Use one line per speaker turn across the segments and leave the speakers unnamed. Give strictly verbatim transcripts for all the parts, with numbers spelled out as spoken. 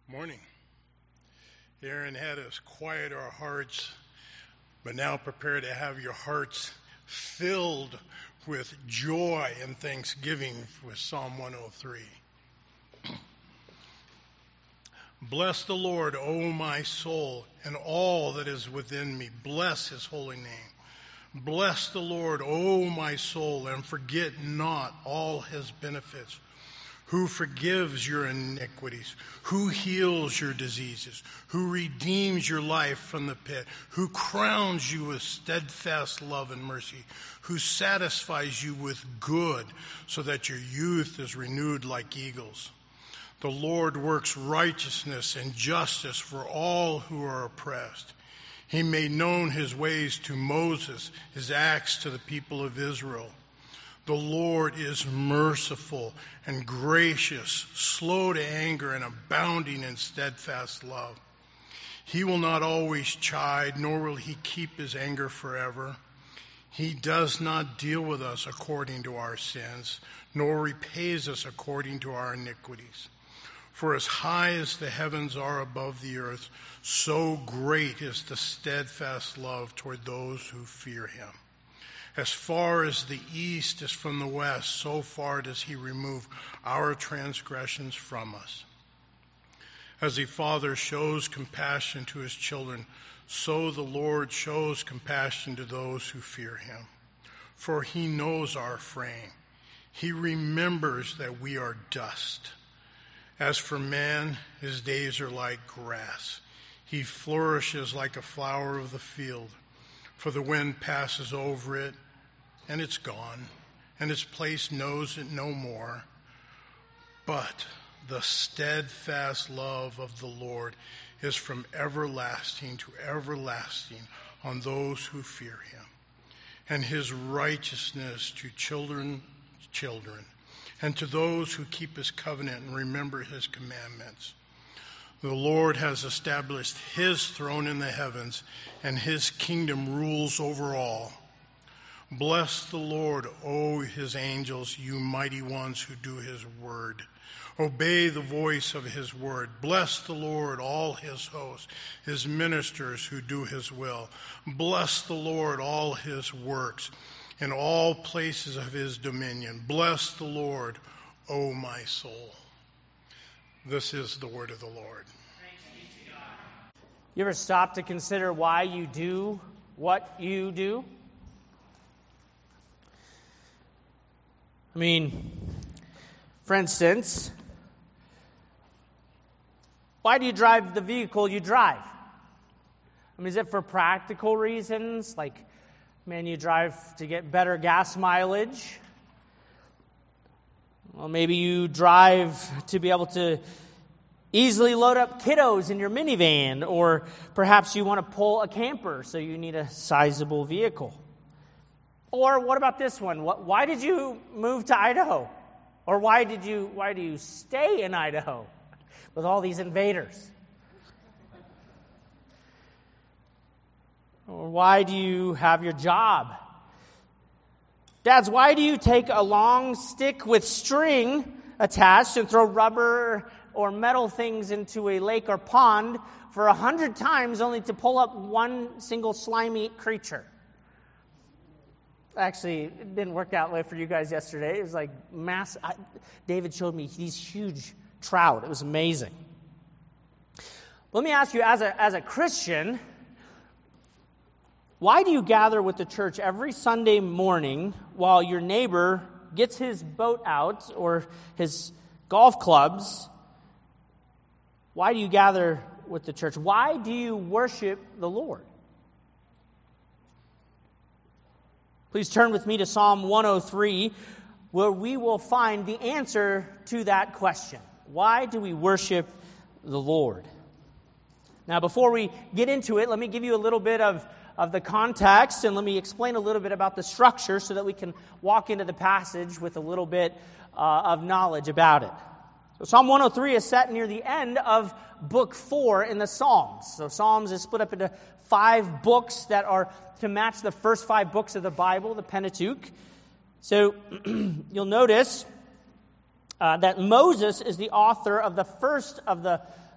Morning. Aaron had us quiet our hearts, but now prepare to have your hearts filled with joy and thanksgiving with Psalm one oh three. Bless the Lord, O my soul, and all that is within me. Bless his holy name. Bless the Lord, O my soul, and forget not all his benefits. Who forgives your iniquities, who heals your diseases, who redeems your life from the pit, who crowns you with steadfast love and mercy, who satisfies you with good so that your youth is renewed like eagles. The Lord works righteousness and justice for all who are oppressed. He made known his ways to Moses, his acts to the people of Israel. The Lord is merciful and gracious, slow to anger and abounding in steadfast love. He will not always chide, nor will he keep his anger forever. He does not deal with us according to our sins, nor repays us according to our iniquities. For as high as the heavens are above the earth, so great is the steadfast love toward those who fear him. As far as the east is from the west, so far does he remove our transgressions from us. As a father shows compassion to his children, so the Lord shows compassion to those who fear him. For he knows our frame. He remembers that we are dust. As for man, his days are like grass. He flourishes like a flower of the field. For the wind passes over it, and it's gone, and its place knows it no more. But the steadfast love of the Lord is from everlasting to everlasting on those who fear him, and his righteousness to children's children, and to those who keep his covenant and remember his commandments. The Lord has established his throne in the heavens, and his kingdom rules over all. Bless the Lord, O his angels, you mighty ones who do his word. Obey the voice of his word. Bless the Lord, all his hosts, his ministers who do his will. Bless the Lord, all his works, in all places of his dominion. Bless the Lord, O my soul. This is the word of the Lord.
You ever stop to consider why you do what you do? I mean, for instance, why do you drive the vehicle you drive? I mean, is it for practical reasons? Like, man, you drive to get better gas mileage? Well, maybe you drive to be able to easily load up kiddos in your minivan, or perhaps you want to pull a camper, so you need a sizable vehicle. Or what about this one? Why did you move to Idaho? Or why did you why do you stay in Idaho with all these invaders? Or why do you have your job? Dads, why do you take a long stick with string attached and throw rubber or metal things into a lake or pond for a hundred times only to pull up one single slimy creature? Actually, it didn't work that way for you guys yesterday. It was like mass. I, David showed me these huge trout. It was amazing. Let me ask you, as a as a Christian, why do you gather with the church every Sunday morning while your neighbor gets his boat out or his golf clubs? Why do you gather with the church? Why do you worship the Lord? Please turn with me to Psalm one oh three, where we will find the answer to that question. Why do we worship the Lord? Now, before we get into it, let me give you a little bit of, of the context, and let me explain a little bit about the structure so that we can walk into the passage with a little bit uh, of knowledge about it. So Psalm one oh three is set near the end of book four in the Psalms. So Psalms is split up into five books that are to match the first five books of the Bible, the Pentateuch. So you'll notice uh, that Moses is the author of the first of the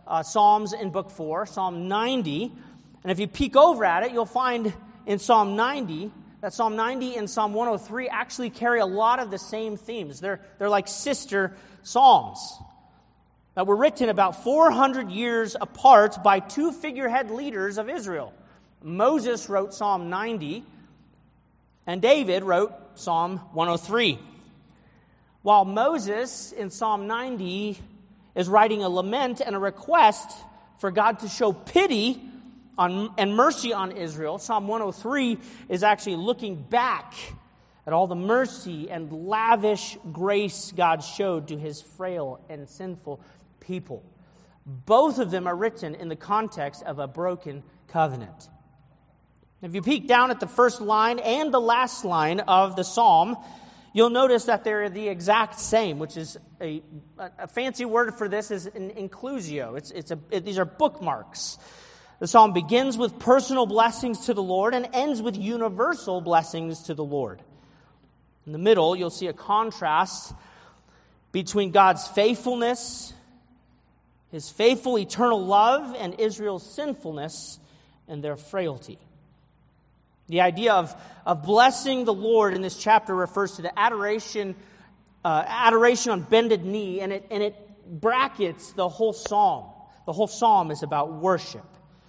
uh, Psalms in book four, Psalm ninety. And if you peek over at it, you'll find in Psalm ninety that Psalm ninety and Psalm one oh three actually carry a lot of the same themes. They're, they're like sister psalms that were written about four hundred years apart by two figurehead leaders of Israel. Moses wrote Psalm ninety, and David wrote Psalm one oh three. While Moses in Psalm ninety is writing a lament and a request for God to show pity on, and mercy on Israel, Psalm one oh three is actually looking back at all the mercy and lavish grace God showed to his frail and sinful people. Both of them are written in the context of a broken covenant. If you peek down at the first line and the last line of the psalm, you'll notice that they're the exact same, which is a, a fancy word for this is an inclusio. It's, it's a, it, these are bookmarks. The psalm begins with personal blessings to the Lord and ends with universal blessings to the Lord. In the middle, you'll see a contrast between God's faithfulness, his faithful eternal love, and Israel's sinfulness and their frailty. The idea of, of blessing the Lord in this chapter refers to the adoration, uh, adoration on bended knee, and it, and it brackets the whole psalm. The whole psalm is about worship.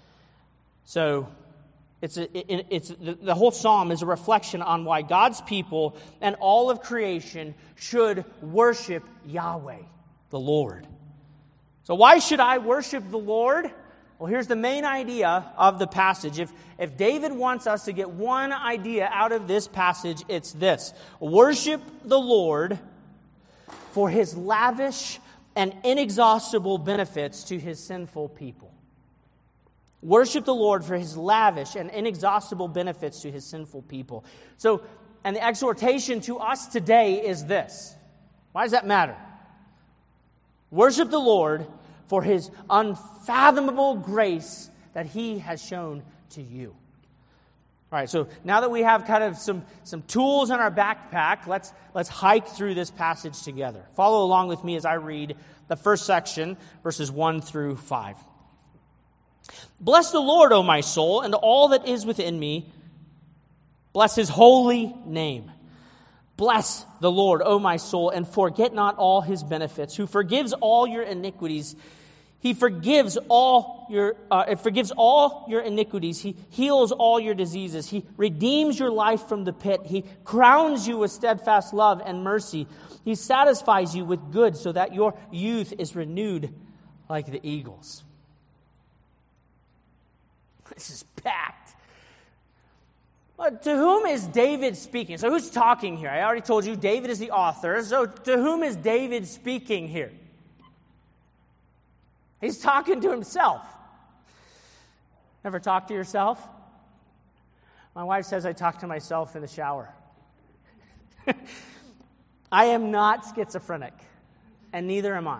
So it's a, it, it's the, the whole psalm is a reflection on why God's people and all of creation should worship Yahweh, the Lord. So why should I worship the Lord? Well, here's the main idea of the passage. If, if David wants us to get one idea out of this passage, it's this. Worship the Lord for his lavish and inexhaustible benefits to his sinful people. Worship the Lord for his lavish and inexhaustible benefits to his sinful people. So, and the exhortation to us today is this. Why does that matter? Worship the Lord for his unfathomable grace that he has shown to you. All right, so now that we have kind of some, some tools in our backpack, let's, let's hike through this passage together. Follow along with me as I read the first section, verses one through five. Bless the Lord, O my soul, and all that is within me. Bless his holy name. Bless the Lord, O my soul, and forget not all his benefits, who forgives all your iniquities. He forgives all your uh, it forgives all your iniquities. He heals all your diseases. He redeems your life from the pit. He crowns you with steadfast love and mercy. He satisfies you with good so that your youth is renewed like the eagles. This is packed. But to whom is David speaking? So who's talking here? I already told you David is the author. So to whom is David speaking here? He's talking to himself. Ever talk to yourself? My wife says I talk to myself in the shower. I am not schizophrenic, and neither am I.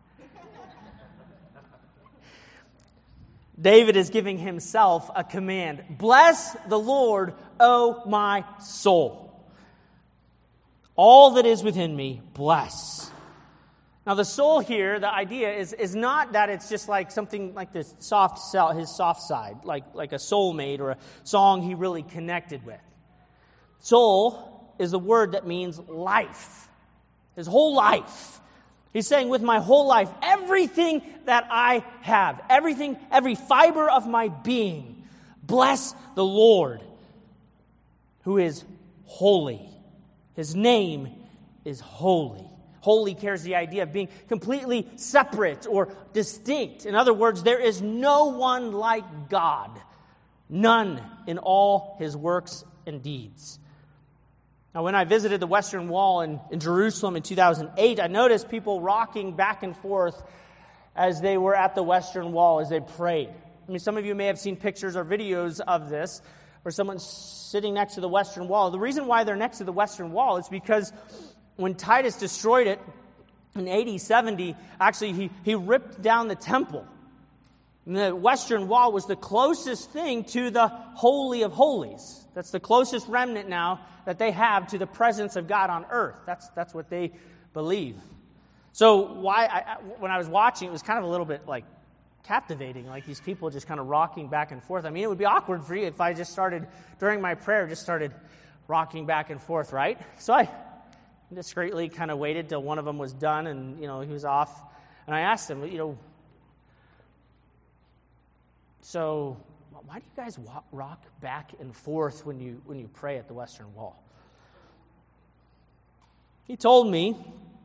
David is giving himself a command. Bless the Lord, O my soul. All that is within me, bless. Now the soul here, the idea is, is not that it's just like something like this soft cell, his soft side, like, like a soulmate or a song he really connected with. Soul is a word that means life. His whole life. He's saying, with my whole life, everything that I have, everything, every fiber of my being, bless the Lord, who is holy. His name is holy. Holy carries the idea of being completely separate or distinct. In other words, there is no one like God, none in all his works and deeds. Now, when I visited the Western Wall in, in Jerusalem in two thousand eight, I noticed people rocking back and forth as they were at the Western Wall as they prayed. I mean, some of you may have seen pictures or videos of this where someone's sitting next to the Western Wall. The reason why they're next to the Western Wall is because when Titus destroyed it in A D seventy, actually he, he ripped down the temple. And the Western Wall was the closest thing to the Holy of Holies. That's the closest remnant now that they have to the presence of God on earth. That's that's what they believe. So why I, when I was watching, it was kind of a little bit like captivating, like these people just kind of rocking back and forth. I mean, it would be awkward for you if I just started, during my prayer, just started rocking back and forth, right? So I discreetly kind of waited till one of them was done and, you know, he was off. And I asked him, you know, so why do you guys walk, rock back and forth when you when you pray at the Western Wall? He told me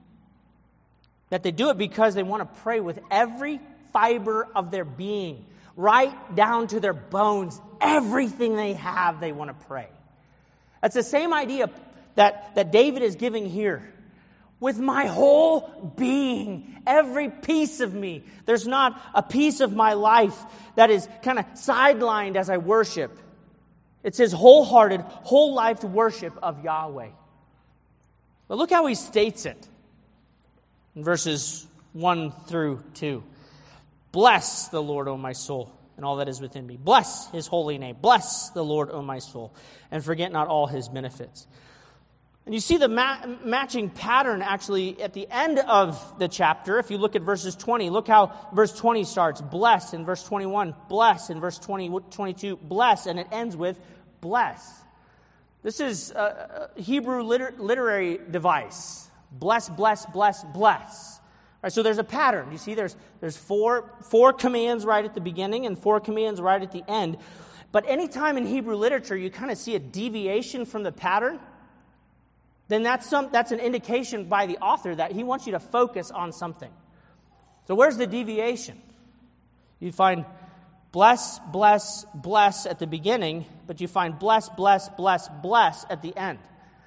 that they do it because they want to pray with every fiber of their being, right down to their bones. Everything they have, they want to pray. That's the same idea that, that David is giving here. With my whole being, every piece of me. There's not a piece of my life that is kind of sidelined as I worship. It's his wholehearted, whole life worship of Yahweh. But look how he states it in verses one through two. Bless the Lord, O my soul, and all that is within me. Bless his holy name. Bless the Lord, O my soul, and forget not all his benefits. And you see the ma- matching pattern actually at the end of the chapter. If you look at verses twenty, look how verse twenty starts. Bless in verse twenty-one. Bless in verse twenty, twenty-two. Bless, and it ends with bless. This is a Hebrew liter- literary device. Bless, bless, bless, bless. All right, so there's a pattern. You see, there's there's four four commands right at the beginning and four commands right at the end. But anytime in Hebrew literature you kind of see a deviation from the pattern, then that's some that's an indication by the author that he wants you to focus on something. So where's the deviation? You find bless, bless, bless at the beginning, but you find bless, bless, bless, bless at the end.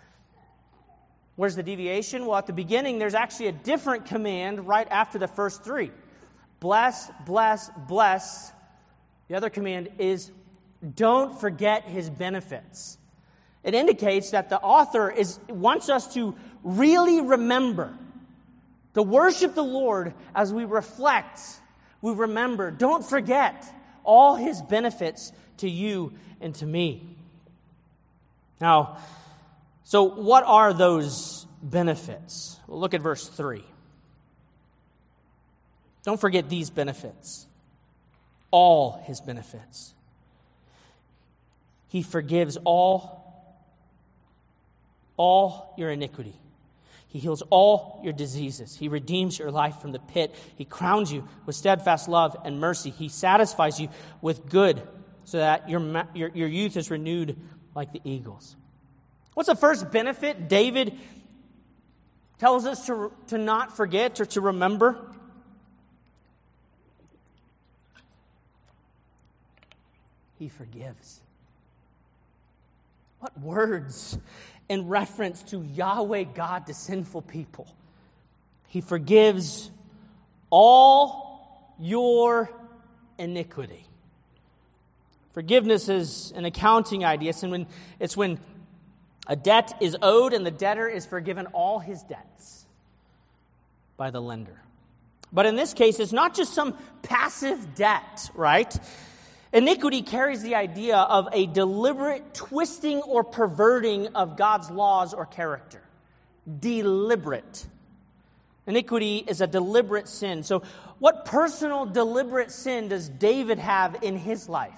Where's the deviation? Well, at the beginning, there's actually a different command right after the first three. Bless, bless, bless. The other command is don't forget his benefits. It indicates that the author is wants us to really remember, to worship the Lord as we reflect, we remember. Don't forget all his benefits to you and to me. Now, so what are those benefits? Well, look at verse three. Don't forget these benefits. All his benefits. He forgives all all your iniquity. He heals all your diseases. He redeems your life from the pit. He crowns you with steadfast love and mercy. He satisfies you with good so that your, your, your youth is renewed like the eagles. What's the first benefit David tells us to, to not forget or to remember? He forgives. What words in reference to Yahweh God to sinful people. He forgives all your iniquity. Forgiveness is an accounting idea. It's when, it's when a debt is owed and the debtor is forgiven all his debts by the lender. But in this case, it's not just some passive debt, right? Iniquity carries the idea of a deliberate twisting or perverting of God's laws or character. Deliberate. Iniquity is a deliberate sin. So what personal deliberate sin does David have in his life?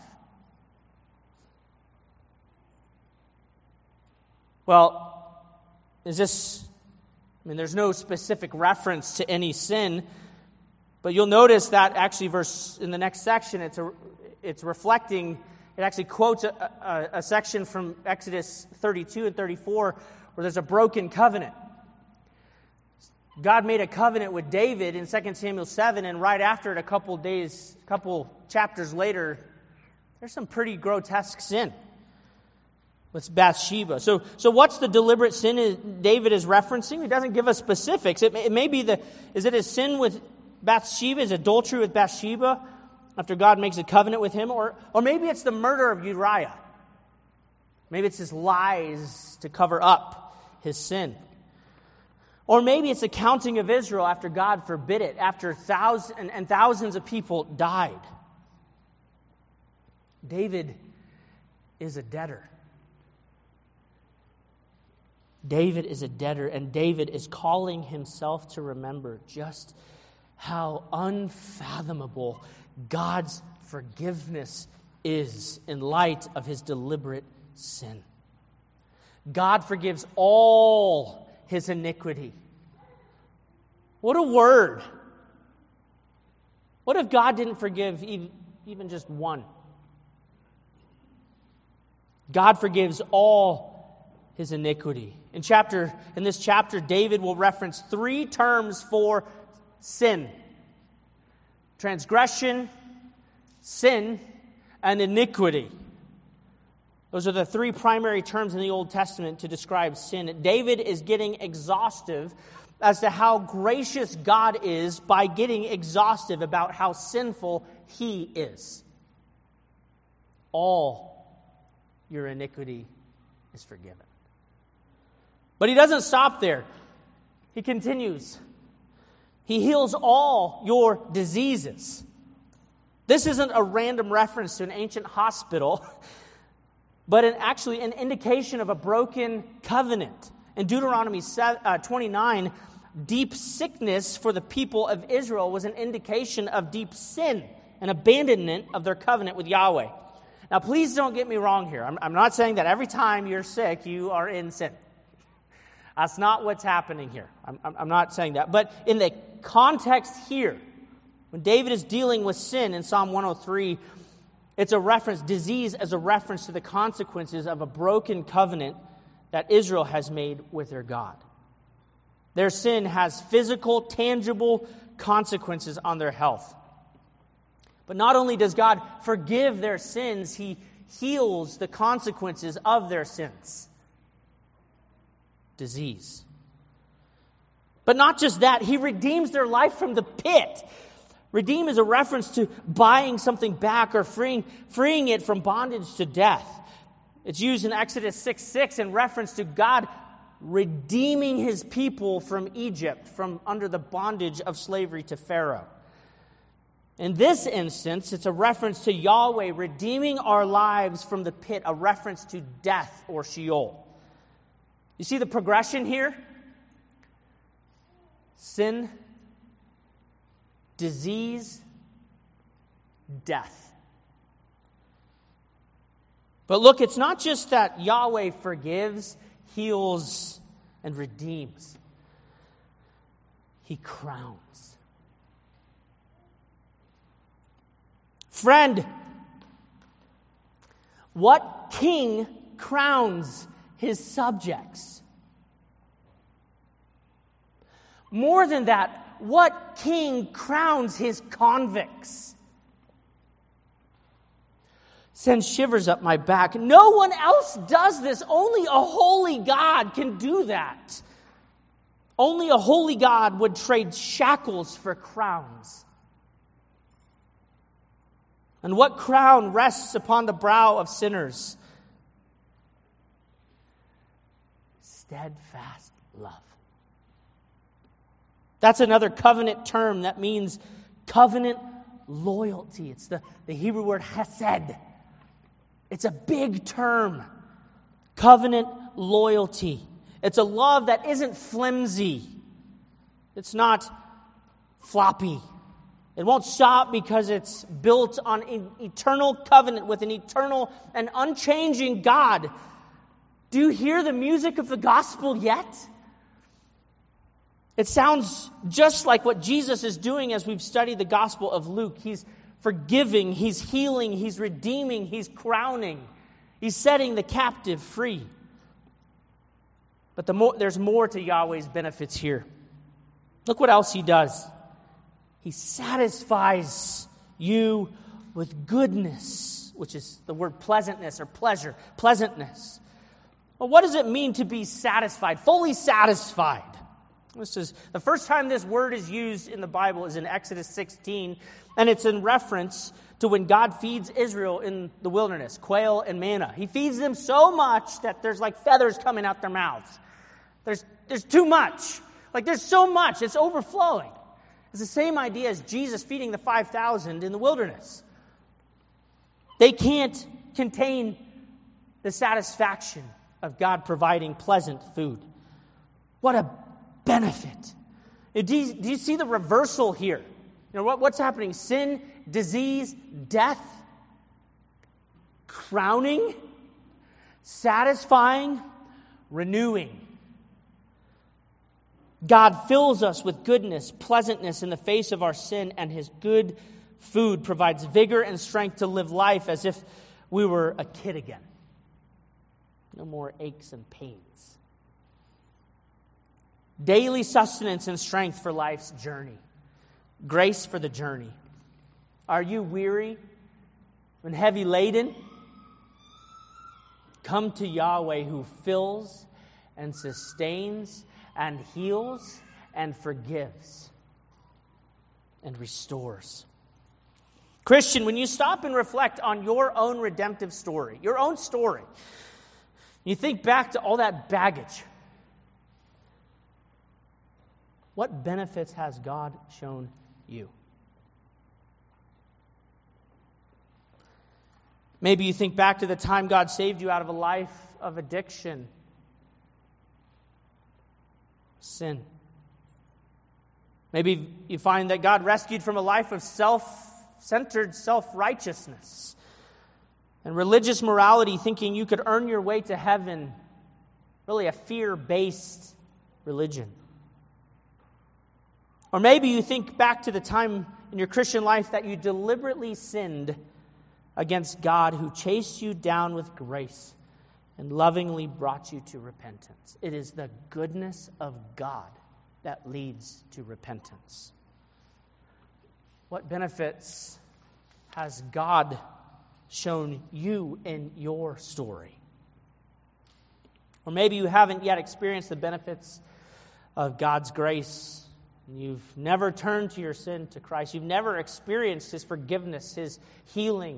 Well, is this, I mean, there's no specific reference to any sin, but you'll notice that actually verse in the next section, it's a It's reflecting, it actually quotes a, a, a section from Exodus thirty-two and thirty-four where there's a broken covenant. God made a covenant with David in Second Samuel seven, and right after it, a couple days, a couple chapters later, there's some pretty grotesque sin with Bathsheba. So, so what's the deliberate sin David is referencing? He doesn't give us specifics. It, it may be the, is it his sin with Bathsheba, his adultery with Bathsheba, after God makes a covenant with him, or, or maybe it's the murder of Uriah. Maybe it's his lies to cover up his sin. Or maybe it's the counting of Israel after God forbid it, after thousands and, and thousands of people died. David is a debtor. David is a debtor, and David is calling himself to remember just how unfathomable God's forgiveness is in light of his deliberate sin. God forgives all his iniquity. What a word. What if God didn't forgive even, even just one? God forgives all his iniquity. In chapter, in this chapter, David will reference three terms for sin: transgression, sin, and iniquity. Those are the three primary terms in the Old Testament to describe sin. David is getting exhaustive as to how gracious God is by getting exhaustive about how sinful he is. All your iniquity is forgiven. But he doesn't stop there. He continues. He heals all your diseases. This isn't a random reference to an ancient hospital, but an, actually an indication of a broken covenant. In Deuteronomy twenty-nine, deep sickness for the people of Israel was an indication of deep sin, an abandonment of their covenant with Yahweh. Now, please don't get me wrong here. I'm, I'm not saying that every time you're sick, you are in sin. That's not what's happening here. I'm, I'm not saying that. But in the context here, when David is dealing with sin in Psalm one oh three, it's a reference, disease as a reference to the consequences of a broken covenant that Israel has made with their God. Their sin has physical, tangible consequences on their health. But not only does God forgive their sins, he heals the consequences of their sins. Disease. But not just that, he redeems their life from the pit. Redeem is a reference to buying something back or freeing, freeing it from bondage to death. It's used in Exodus six six in reference to God redeeming his people from Egypt, from under the bondage of slavery to Pharaoh. In this instance, it's a reference to Yahweh redeeming our lives from the pit, a reference to death or Sheol. You see the progression here? Sin, disease, death. But look, it's not just that Yahweh forgives, heals, and redeems. He crowns. Friend, what king crowns his subjects? More than that, what king crowns his convicts? Sends shivers up my back. No one else does this. Only a holy God can do that. Only a holy God would trade shackles for crowns. And what crown rests upon the brow of sinners? Steadfast love. That's another covenant term that means covenant loyalty. It's the, the Hebrew word hesed. It's a big term. Covenant loyalty. It's a love that isn't flimsy. It's not floppy. It won't stop because it's built on an eternal covenant with an eternal and unchanging God. Do you hear the music of the gospel yet? It sounds just like what Jesus is doing as we've studied the Gospel of Luke. He's forgiving, he's healing, he's redeeming, he's crowning. He's setting the captive free. But the more, there's more to Yahweh's benefits here. Look what else he does. He satisfies you with goodness, which is the word pleasantness or pleasure, pleasantness. Well, what does it mean to be satisfied, fully satisfied? This is the first time this word is used in the Bible is in Exodus sixteen, and it's in reference to when God feeds Israel in the wilderness, quail and manna. He feeds them so much that there's like feathers coming out their mouths. There's, there's too much. Like there's so much, it's overflowing. It's the same idea as Jesus feeding the five thousand in the wilderness. They can't contain the satisfaction of God providing pleasant food. What a benefit. Do you, do you see the reversal here? You know, what, what's happening? Sin, disease, death, crowning, satisfying, renewing. God fills us with goodness, pleasantness in the face of our sin, and his good food provides vigor and strength to live life as if we were a kid again. No more aches and pains. Daily sustenance and strength for life's journey. Grace for the journey. Are you weary and heavy laden? Come to Yahweh who fills and sustains and heals and forgives and restores. Christian, when you stop and reflect on your own redemptive story, your own story, you think back to all that baggage, what benefits has God shown you? Maybe you think back to the time God saved you out of a life of addiction, sin. Maybe you find that God rescued from a life of self-centered self-righteousness and religious morality, thinking you could earn your way to heaven. Really a fear-based religion. Or maybe you think back to the time in your Christian life that you deliberately sinned against God, who chased you down with grace and lovingly brought you to repentance. It is the goodness of God that leads to repentance. What benefits has God shown you in your story? Or maybe you haven't yet experienced the benefits of God's grace. You've never turned to your sin to Christ. You've never experienced his forgiveness, his healing.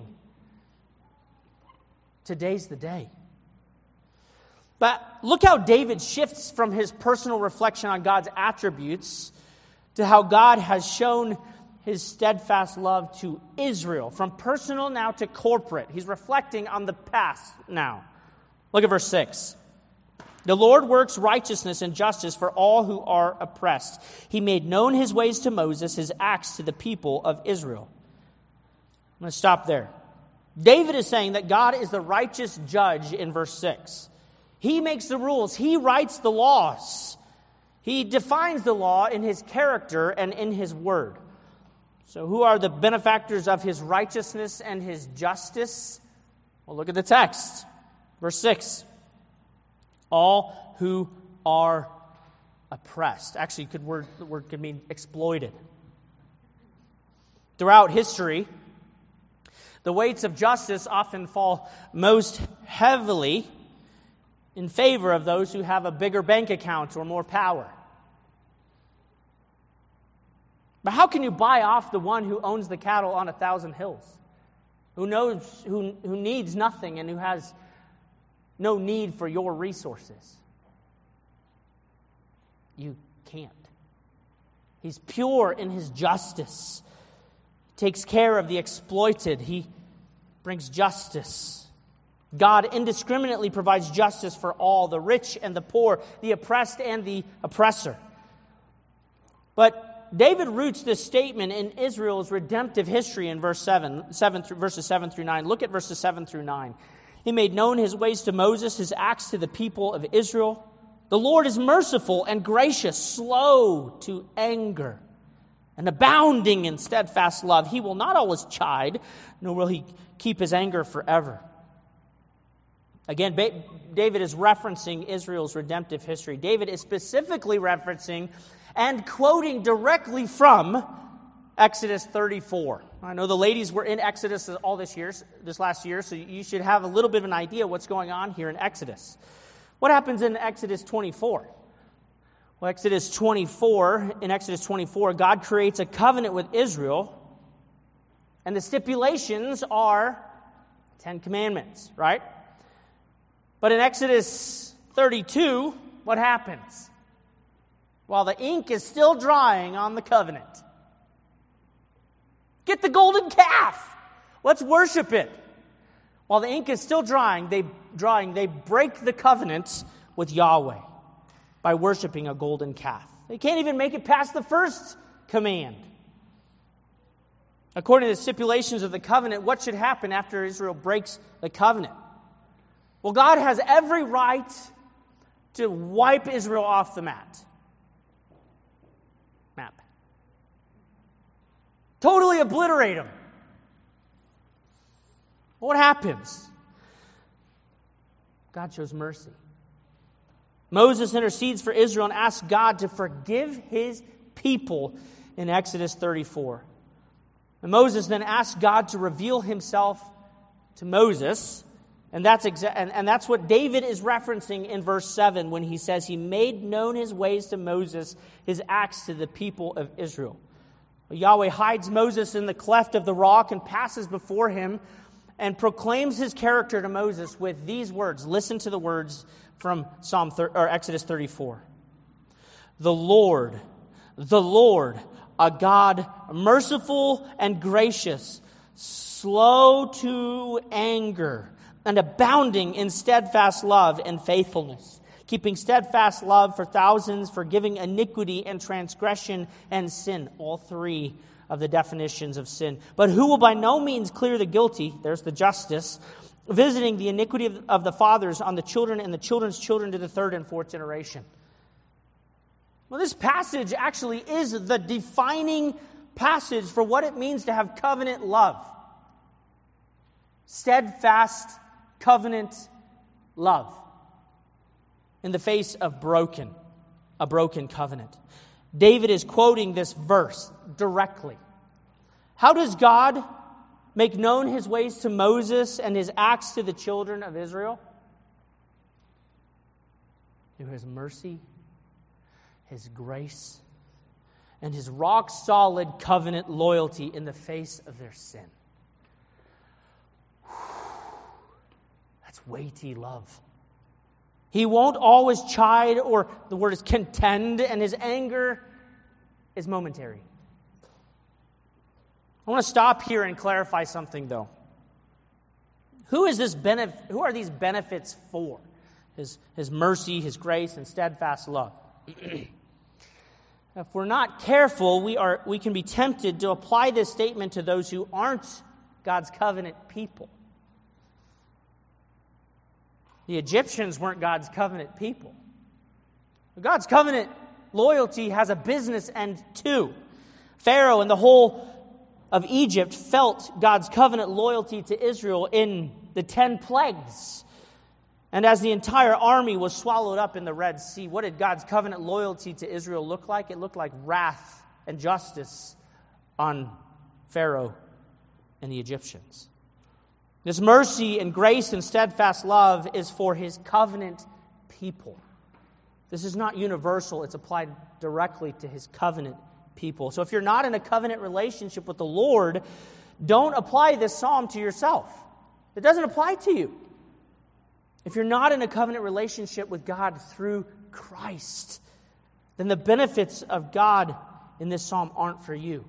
Today's the day. But look how David shifts from his personal reflection on God's attributes to how God has shown his steadfast love to Israel. From personal now to corporate. He's reflecting on the past now. Look at verse six. The Lord works righteousness and justice for all who are oppressed. He made known his ways to Moses, his acts to the people of Israel. I'm going to stop there. David is saying that God is the righteous judge in verse six. He makes the rules. He writes the laws. He defines the law in his character and in his word. So who are the benefactors of his righteousness and his justice? Well, look at the text. Verse six. All who are oppressed. Actually, could word, the word could mean exploited. Throughout history, the weights of justice often fall most heavily in favor of those who have a bigger bank account or more power. But how can you buy off the one who owns the cattle on a thousand hills? Who knows, who, who needs nothing and who has no need for your resources? You can't. He's pure in his justice. He takes care of the exploited. He brings justice. God indiscriminately provides justice for all, the rich and the poor, the oppressed and the oppressor. But David roots this statement in Israel's redemptive history in verse seven, seven through, verses seven through nine. Look at verses seven through nine. He made known his ways to Moses, his acts to the people of Israel. The Lord is merciful and gracious, slow to anger, and abounding in steadfast love. He will not always chide, nor will he keep his anger forever. Again, David is referencing Israel's redemptive history. David is specifically referencing and quoting directly from Exodus thirty-four. I know the ladies were in Exodus all this year, this last year, so you should have a little bit of an idea what's going on here in Exodus. What happens in Exodus twenty-four? Well, Exodus twenty-four, in Exodus twenty-four, God creates a covenant with Israel, and the stipulations are Ten Commandments, right? But in Exodus thirty-two, what happens? While the ink is still drying on the covenant, get the golden calf. Let's worship it. While the ink is still drying, they drying, they break the covenant with Yahweh by worshiping a golden calf. They can't even make it past the first command. According to the stipulations of the covenant, what should happen after Israel breaks the covenant? Well, God has every right to wipe Israel off the mat. Map. Totally obliterate them. What happens? God shows mercy. Moses intercedes for Israel and asks God to forgive his people in Exodus thirty-four. And Moses then asks God to reveal himself to Moses. And that's exa- and, and that's what David is referencing in verse seven when he says he made known his ways to Moses, his acts to the people of Israel. Yahweh hides Moses in the cleft of the rock and passes before him and proclaims his character to Moses with these words. Listen to the words from Psalm thir- or Exodus thirty-four. The Lord, the Lord, a God merciful and gracious, slow to anger, and abounding in steadfast love and faithfulness, keeping steadfast love for thousands, forgiving iniquity and transgression and sin. All three of the definitions of sin. But who will by no means clear the guilty, there's the justice, visiting the iniquity of, of the fathers on the children and the children's children to the third and fourth generation. Well, this passage actually is the defining passage for what it means to have covenant love. Steadfast covenant love in the face of broken, a broken covenant. David is quoting this verse directly. How does God make known his ways to Moses and his acts to the children of Israel? Through his mercy, his grace, and his rock-solid covenant loyalty in the face of their sin. That's weighty love. He won't always chide, or the word is contend, and his anger is momentary. I want to stop here and clarify something, though. Who is this benefit? Who are these benefits for? His, his mercy, his grace, and steadfast love. If we're not careful, we are we can be tempted to apply this statement to those who aren't God's covenant people. The Egyptians weren't God's covenant people. God's covenant loyalty has a business end too. Pharaoh and the whole of Egypt felt God's covenant loyalty to Israel in the ten plagues. And as the entire army was swallowed up in the Red Sea, what did God's covenant loyalty to Israel look like? It looked like wrath and justice on Pharaoh and the Egyptians. This mercy and grace and steadfast love is for his covenant people. This is not universal. It's applied directly to his covenant people. So if you're not in a covenant relationship with the Lord, don't apply this psalm to yourself. It doesn't apply to you. If you're not in a covenant relationship with God through Christ, then the benefits of God in this psalm aren't for you.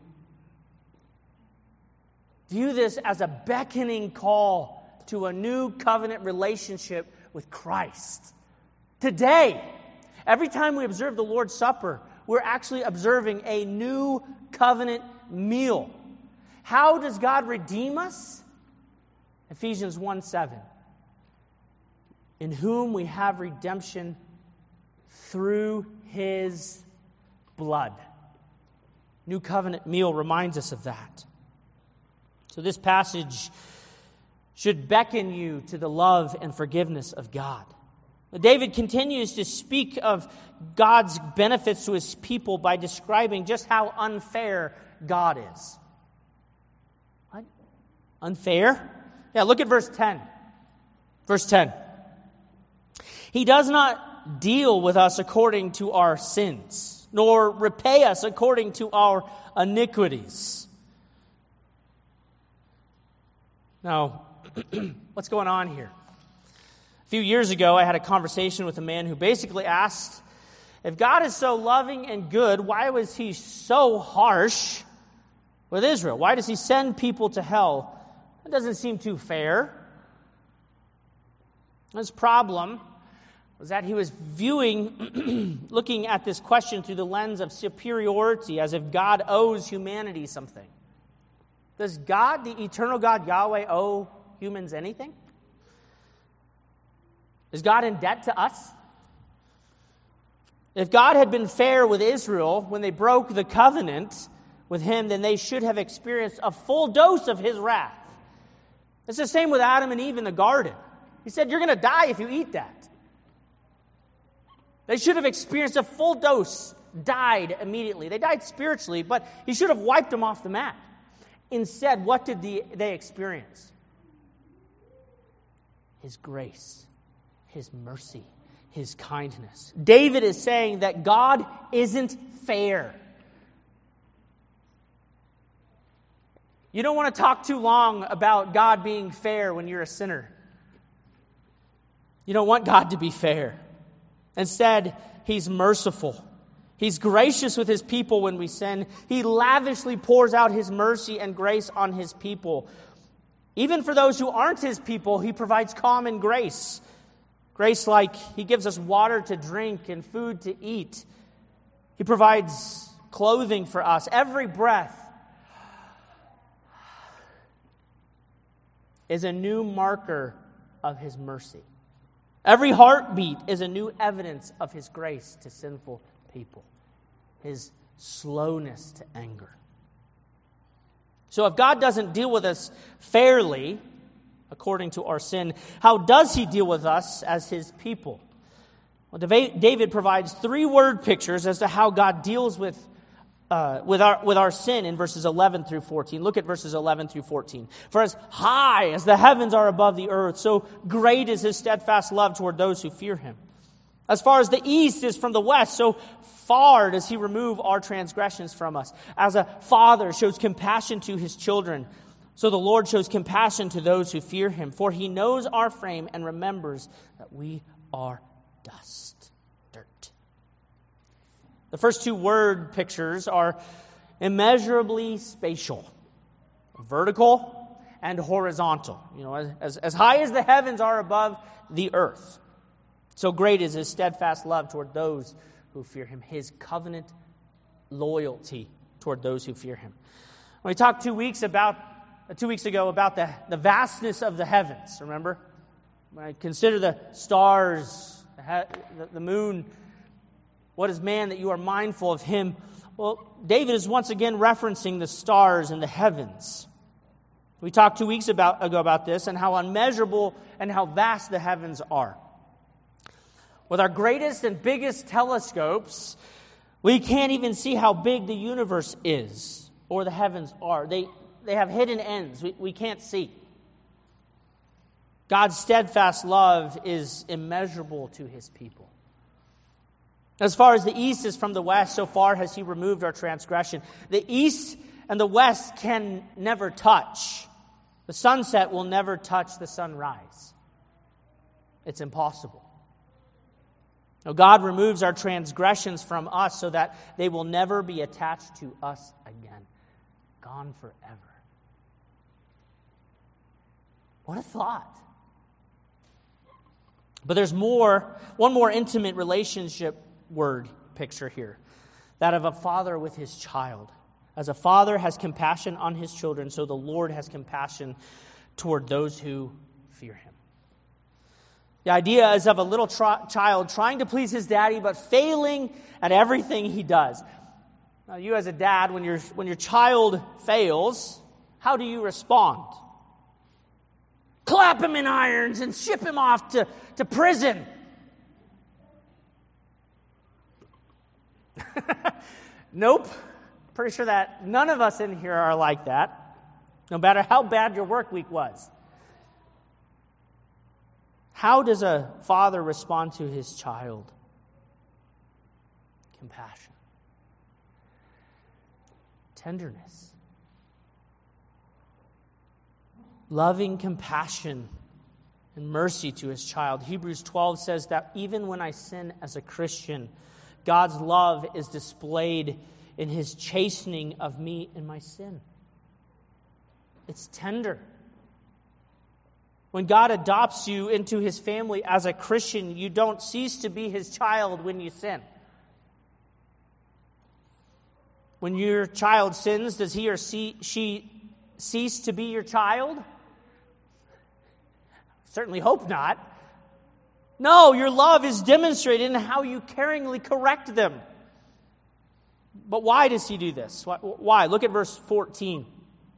View this as a beckoning call to a new covenant relationship with Christ. Today, every time we observe the Lord's Supper, we're actually observing a new covenant meal. How does God redeem us? Ephesians one seven. In whom we have redemption through his blood. New covenant meal reminds us of that. So this passage should beckon you to the love and forgiveness of God. David continues to speak of God's benefits to his people by describing just how unfair God is. What? Unfair? Yeah, look at verse ten. Verse ten. He does not deal with us according to our sins, nor repay us according to our iniquities. Now, what's going on here? A few years ago, I had a conversation with a man who basically asked, if God is so loving and good, why was he so harsh with Israel? Why does he send people to hell? That doesn't seem too fair. His problem was that he was viewing, looking at this question through the lens of superiority, as if God owes humanity something. Does God, the eternal God Yahweh, owe humans anything? Is God in debt to us? If God had been fair with Israel when they broke the covenant with him, then they should have experienced a full dose of his wrath. It's the same with Adam and Eve in the garden. He said, you're going to die if you eat that. They should have experienced a full dose, died immediately. They died spiritually, but he should have wiped them off the mat. Instead, what did the, they experience? His grace, his mercy, his kindness. David is saying that God isn't fair. You don't want to talk too long about God being fair when you're a sinner. You don't want God to be fair. Instead, he's merciful. He's gracious with his people when we sin. He lavishly pours out his mercy and grace on his people. Even for those who aren't his people, he provides common grace. Grace like he gives us water to drink and food to eat. He provides clothing for us. Every breath is a new marker of his mercy. Every heartbeat is a new evidence of his grace to sinful people, his slowness to anger. So if God doesn't deal with us fairly, according to our sin, how does he deal with us as his people? Well, David provides three word pictures as to how God deals with Uh, with our with our sin in verses eleven through fourteen. Look at verses eleven through fourteen. For as high as the heavens are above the earth, so great is his steadfast love toward those who fear him. As far as the east is from the west, so far does he remove our transgressions from us. As a father shows compassion to his children, so the Lord shows compassion to those who fear him. For he knows our frame and remembers that we are dust, dirt. The first two word pictures are immeasurably spatial, vertical and horizontal. You know, as, as high as the heavens are above the earth, so great is his steadfast love toward those who fear him, his covenant loyalty toward those who fear him. When we talked two weeks about two weeks ago about the, the vastness of the heavens, remember? When I consider the stars, the, the, the moon. What is man that you are mindful of him? Well, David is once again referencing the stars in the heavens. We talked two weeks about, ago about this and how unmeasurable and how vast the heavens are. With our greatest and biggest telescopes, we can't even see how big the universe is or the heavens are. They, they have hidden ends we, we can't see. God's steadfast love is immeasurable to his people. As far as the east is from the west, so far has he removed our transgression. The east and the west can never touch. The sunset will never touch the sunrise. It's impossible. Now, God removes our transgressions from us so that they will never be attached to us again. Gone forever. What a thought. But there's more, one more intimate relationship word picture here, that of a father with his child. As a father has compassion on his children, so the Lord has compassion toward those who fear him. The idea is of a little tri- child trying to please his daddy, but failing at everything he does. Now, you as a dad, when your when your child fails, how do you respond? Clap him in irons and ship him off to, to prison. Nope. Pretty sure that none of us in here are like that, no matter how bad your work week was. How does a father respond to his child? Compassion. Tenderness. Loving compassion and mercy to his child. Hebrews twelve says that even when I sin as a Christian, God's love is displayed in his chastening of me in my sin. It's tender. When God adopts you into his family as a Christian, you don't cease to be his child when you sin. When your child sins, does he or she cease to be your child? Certainly hope not. No, your love is demonstrated in how you caringly correct them. But why does he do this? Why? Look at verse fourteen.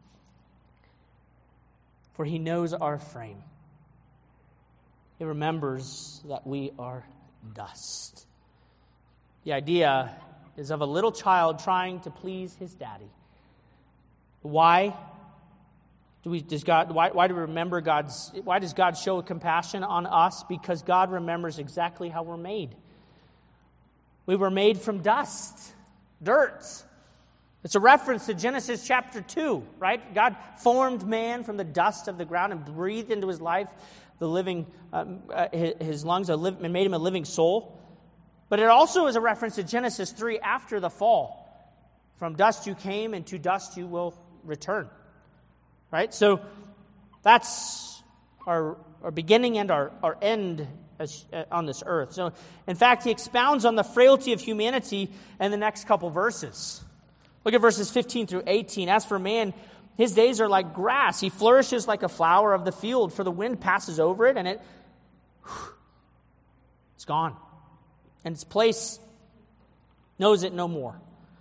For he knows our frame. He remembers that we are dust. The idea is of a little child trying to please his daddy. Why do we does God why, why do we remember God's why does God show compassion on us? Because God remembers exactly how we're made. We were made from dust, dirt. It's a reference to Genesis chapter two, right? God formed man from the dust of the ground and breathed into his life the living, um, uh, his lungs, and made him a living soul. But it also is a reference to Genesis three after the fall. From dust you came, and to dust you will return. Right? So that's our, our beginning and our, our end as, uh, on this earth. So, in fact, he expounds on the frailty of humanity in the next couple verses. Look at verses fifteen through eighteen. As for man, his days are like grass. He flourishes like a flower of the field, for the wind passes over it, and it, whew, it's gone. And its place knows it no more.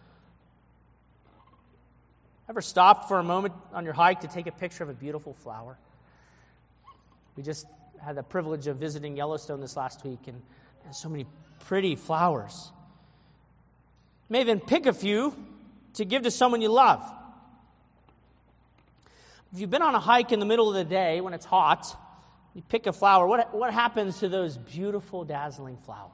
Ever stopped for a moment on your hike to take a picture of a beautiful flower? We just had the privilege of visiting Yellowstone this last week, and there's so many pretty flowers. You may even pick a few to give to someone you love. If you've been on a hike in the middle of the day when it's hot, you pick a flower, what, what happens to those beautiful, dazzling flowers?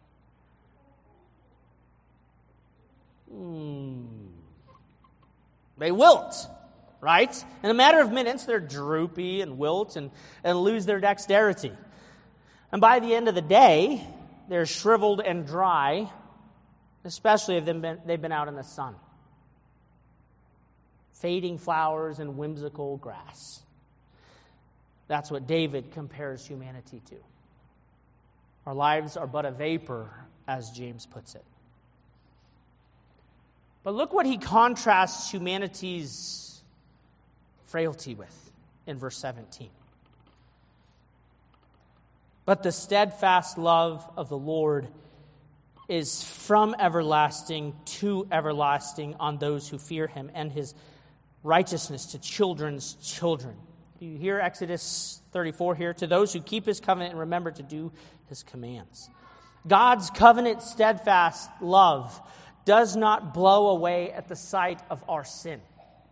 Hmm. They wilt, right? In a matter of minutes, they're droopy and wilt and, and lose their dexterity. And by the end of the day, they're shriveled and dry, especially if they've been, they've been out in the sun. Fading flowers and whimsical grass. That's what David compares humanity to. Our lives are but a vapor, as James puts it. But look what he contrasts humanity's frailty with in verse seventeen. But the steadfast love of the Lord is from everlasting to everlasting on those who fear him, and his righteousness to children's children. Do you hear Exodus thirty-four here? To those who keep his covenant and remember to do his commands. God's covenant steadfast love does not blow away at the sight of our sin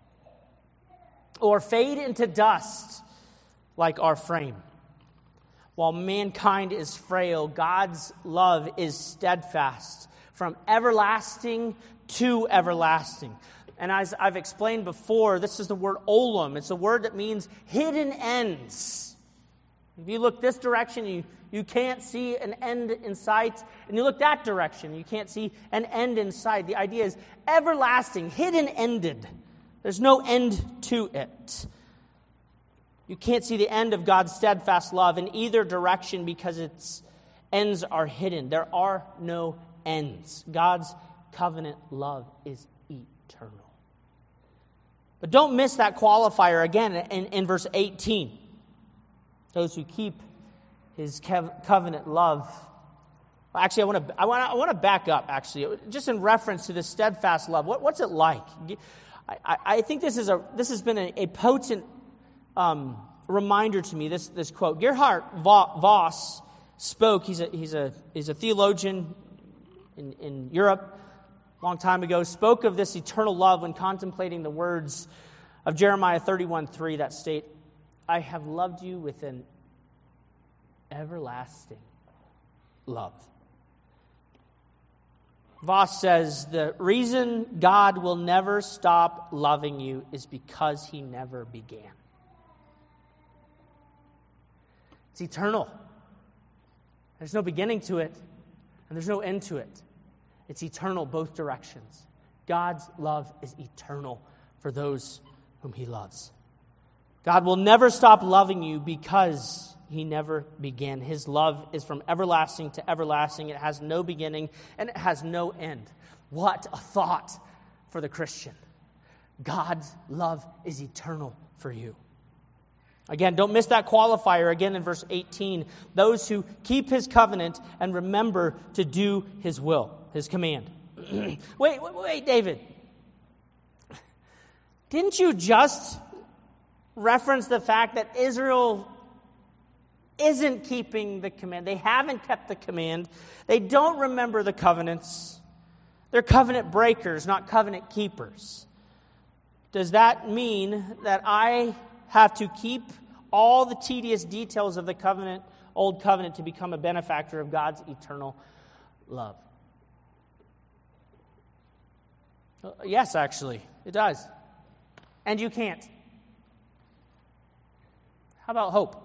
or fade into dust like our frame. While mankind is frail, God's love is steadfast from everlasting to everlasting. And as I've explained before, this is the word olam. It's a word that means hidden ends. If you look this direction, you, you can't see an end in sight. And you look that direction, you can't see an end in sight. The idea is everlasting, hidden-ended. There's no end to it. You can't see the end of God's steadfast love in either direction because its ends are hidden. There are no ends. God's covenant love is eternal. But don't miss that qualifier again in, in verse eighteen. Those who keep his covenant love. Well, actually, I want to I want to, I want to back up, actually, just in reference to this steadfast love. What, what's it like? I, I think this is a this has been a, a potent um, reminder to me. This this quote. Gerhard Voss spoke. He's a he's a he's a theologian in, in Europe. Long time ago, spoke of this eternal love when contemplating the words of Jeremiah thirty-one three that state, I have loved you with an everlasting love. Voss says, the reason God will never stop loving you is because he never began. It's eternal. There's no beginning to it, and there's no end to it. It's eternal both directions. God's love is eternal for those whom he loves. God will never stop loving you because he never began. His love is from everlasting to everlasting. It has no beginning and it has no end. What a thought for the Christian. God's love is eternal for you. Again, don't miss that qualifier again in verse eighteen. Those who keep his covenant and remember to do his will, his command. wait, wait, wait, David. Didn't you just reference the fact that Israel isn't keeping the command? They haven't kept the command. They don't remember the covenants. They're covenant breakers, not covenant keepers. Does that mean that I have to keep all the tedious details of the covenant, old covenant, to become a benefactor of God's eternal love? Uh, yes, actually, it does. And you can't. How about hope?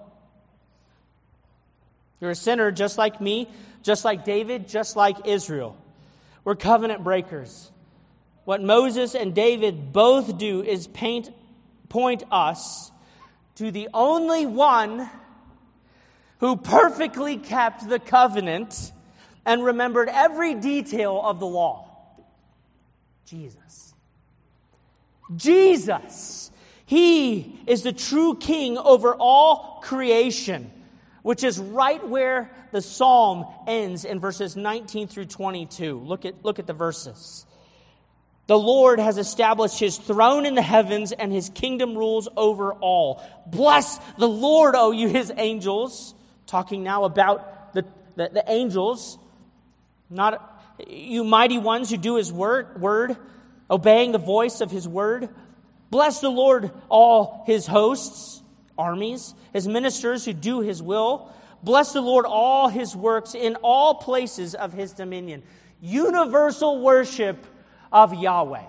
You're a sinner just like me, just like David, just like Israel. We're covenant breakers. What Moses and David both do is paint, point us to the only one who perfectly kept the covenant and remembered every detail of the law. Jesus. Jesus. He is the true king over all creation, which is right where the psalm ends in verses nineteen through twenty-two. Look at, look at the verses. The Lord has established his throne in the heavens, and his kingdom rules over all. Bless the Lord, O you his angels. Talking now about the, the, the angels, not you mighty ones who do his word, word, obeying the voice of his word. Bless the Lord, all his hosts, armies, his ministers who do his will. Bless the Lord, all his works in all places of his dominion. Universal worship of Yahweh.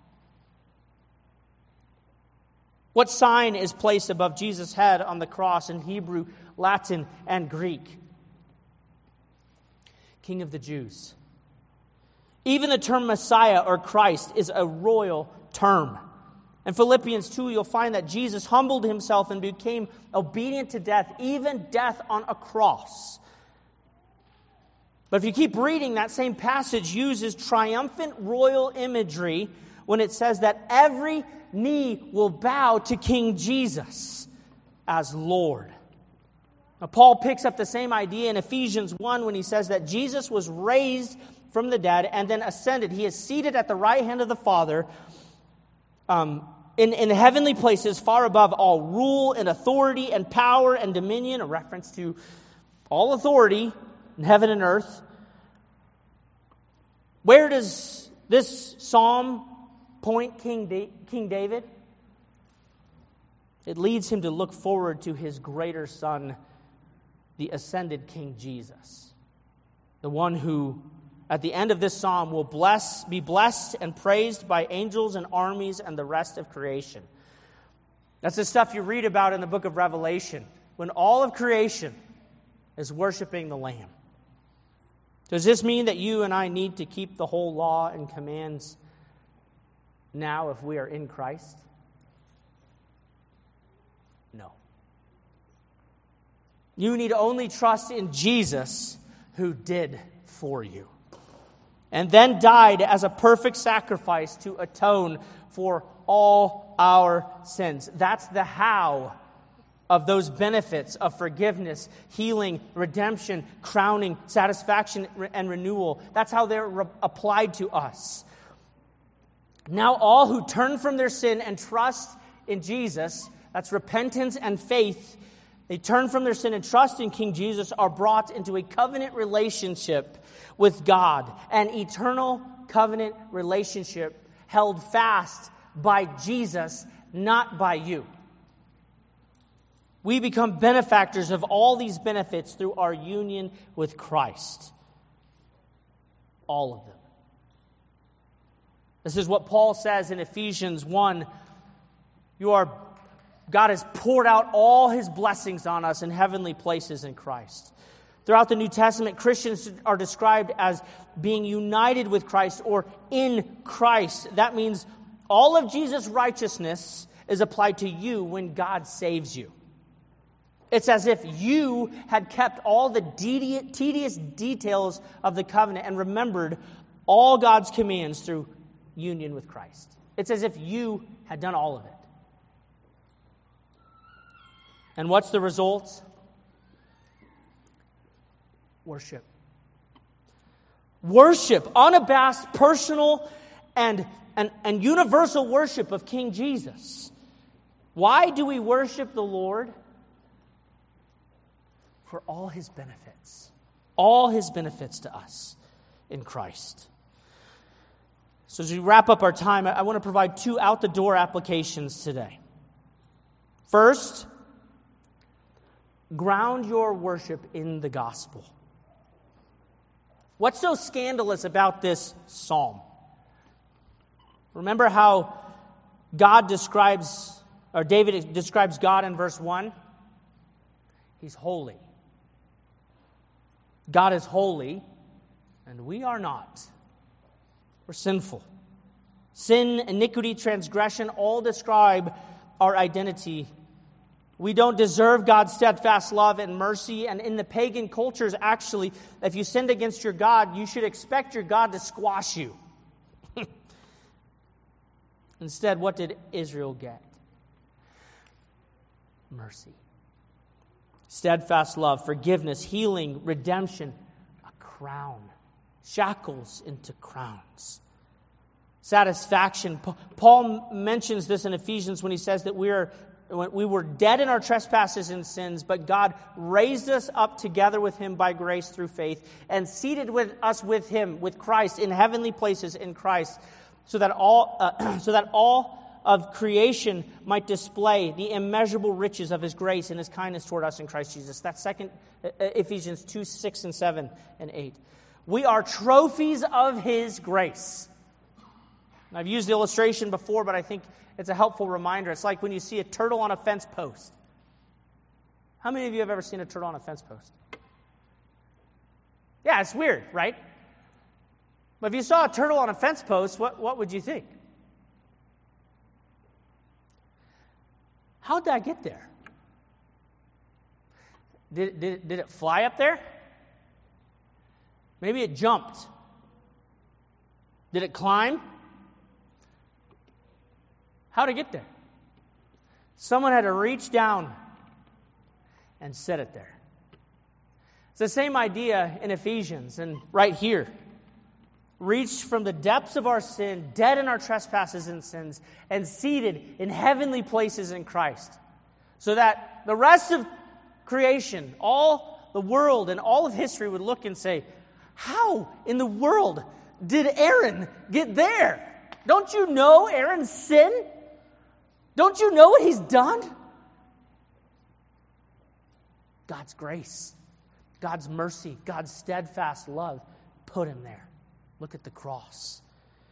What sign is placed above Jesus' head on the cross in Hebrew, Latin, and Greek? King of the Jews. Even the term Messiah or Christ is a royal term. In Philippians two, you'll find that Jesus humbled himself and became obedient to death, even death on a cross. But if you keep reading, that same passage uses triumphant royal imagery when it says that every knee will bow to King Jesus as Lord. Now, Paul picks up the same idea in Ephesians one when he says that Jesus was raised from the dead and then ascended. He is seated at the right hand of the Father um, in, in heavenly places far above all rule and authority and power and dominion, a reference to all authority in heaven and earth. Where does this psalm point King, da- King David? It leads him to look forward to his greater son, the ascended King Jesus, the one who, at the end of this psalm, will bless, be blessed and praised by angels and armies and the rest of creation. That's the stuff you read about in the book of Revelation, when all of creation is worshiping the Lamb. Does this mean that you and I need to keep the whole law and commands now if we are in Christ? No. You need only trust in Jesus, who did for you, and then died as a perfect sacrifice to atone for all our sins. That's the how of those benefits of forgiveness, healing, redemption, crowning, satisfaction, and renewal. That's how they're re- applied to us. Now all who turn from their sin and trust in Jesus, that's repentance and faith, they turn from their sin and trust in King Jesus, are brought into a covenant relationship with God, an eternal covenant relationship held fast by Jesus, not by you. We become benefactors of all these benefits through our union with Christ. All of them. This is what Paul says in Ephesians one. You are, God has poured out all his blessings on us in heavenly places in Christ. Throughout the New Testament, Christians are described as being united with Christ or in Christ. That means all of Jesus' righteousness is applied to you when God saves you. It's as if you had kept all the tedious details of the covenant and remembered all God's commands through union with Christ. It's as if you had done all of it. And what's the result? Worship. Worship, unabashed, personal, and, and, and universal worship of King Jesus. Why do we worship the Lord? For all his benefits. All his benefits to us in Christ. So as we wrap up our time, I want to provide two out-the-door applications today. First, ground your worship in the gospel. What's so scandalous about this psalm? Remember how God describes, or David describes God in verse one? He's holy. God is holy, and we are not. We're sinful. Sin, iniquity, transgression all describe our identity. We don't deserve God's steadfast love and mercy. And in the pagan cultures, actually, if you sinned against your God, you should expect your God to squash you. Instead, what did Israel get? Mercy. Steadfast love, forgiveness, healing, redemption, a crown. Shackles into crowns. Satisfaction. Paul mentions this in Ephesians when he says that we are we were dead in our trespasses and sins, but God raised us up together with him by grace through faith and seated with us with him, with Christ, in heavenly places in Christ, so that all uh, so that all of creation might display the immeasurable riches of his grace and his kindness toward us in Christ Jesus. That's second Ephesians two, six, and seven, and eight. We are trophies of his grace. And I've used the illustration before, but I think it's a helpful reminder. It's like when you see a turtle on a fence post. How many of you have ever seen a turtle on a fence post? Yeah, it's weird, right? But if you saw a turtle on a fence post, what, what would you think? How'd that get there? Did, did, did it fly up there? Maybe it jumped. Did it climb? How'd it get there? Someone had to reach down and set it there. It's the same idea in Ephesians and right here. Reached from the depths of our sin, dead in our trespasses and sins, and seated in heavenly places in Christ. So that the rest of creation, all the world and all of history would look and say, how in the world did Aaron get there? Don't you know Aaron's sin? Don't you know what he's done? God's grace, God's mercy, God's steadfast love put him there. Look at the cross.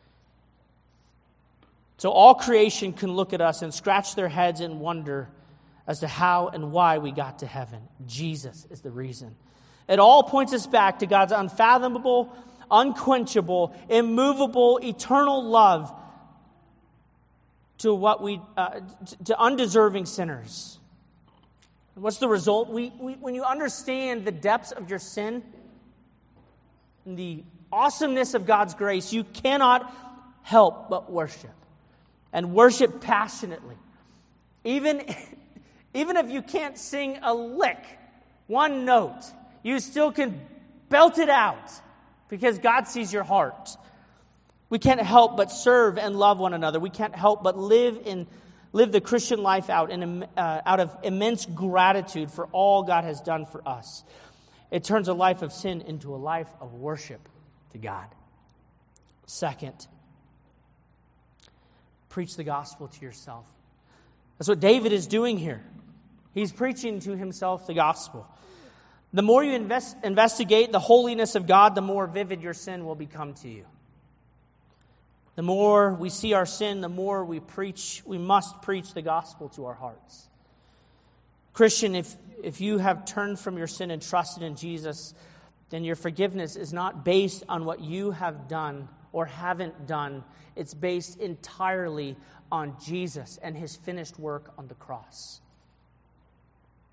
So all creation can look at us and scratch their heads in wonder as to how and why we got to heaven. Jesus is the reason. It all points us back to God's unfathomable, unquenchable, immovable, eternal love to what we uh, to undeserving sinners. And what's the result? We, we when you understand the depths of your sin and the awesomeness of God's grace, you cannot help but worship. And worship passionately. Even, even if you can't sing a lick, one note, you still can belt it out because God sees your heart. We can't help but serve and love one another. We can't help but live in live the Christian life out in uh, out of immense gratitude for all God has done for us. It turns a life of sin into a life of worship to God. Second, preach the gospel to yourself. That's what David is doing here. He's preaching to himself the gospel. The more you invest, investigate the holiness of God, the more vivid your sin will become to you. The more we see our sin, the more we preach, we must preach the gospel to our hearts. Christian, if, if you have turned from your sin and trusted in Jesus, then your forgiveness is not based on what you have done or haven't done. It's based entirely on Jesus and his finished work on the cross.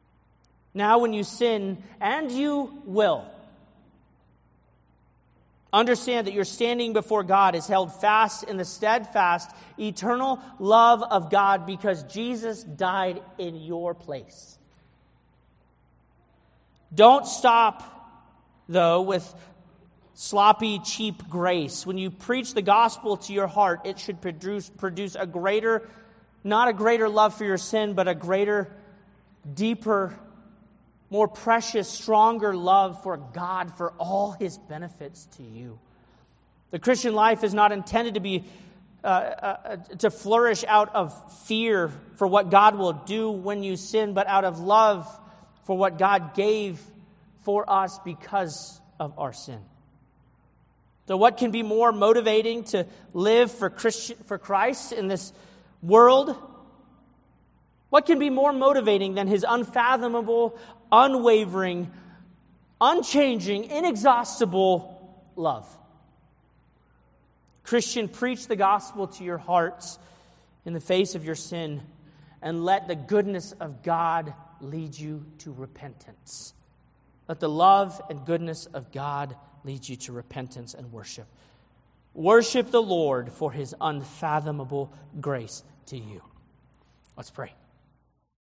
Now when you sin, and you will, Understand that your standing before God is held fast in the steadfast, eternal love of God because Jesus died in your place. Don't stop, though, with sloppy, cheap grace. When you preach the gospel to your heart, it should produce, produce a greater, not a greater love for your sin, but a greater, deeper, more precious, stronger love for God, for all His benefits to you. The Christian life is not intended to be uh, uh, to flourish out of fear for what God will do when you sin, but out of love for what God gave for us because of our sin. So what can be more motivating to live for Christian, for Christ in this world? What can be more motivating than His unfathomable, unwavering, unchanging, inexhaustible love? Christian, preach the gospel to your hearts in the face of your sin, and let the goodness of God lead you to repentance. Let the love and goodness of God lead you to repentance and worship. Worship the Lord for His unfathomable grace to you. Let's pray.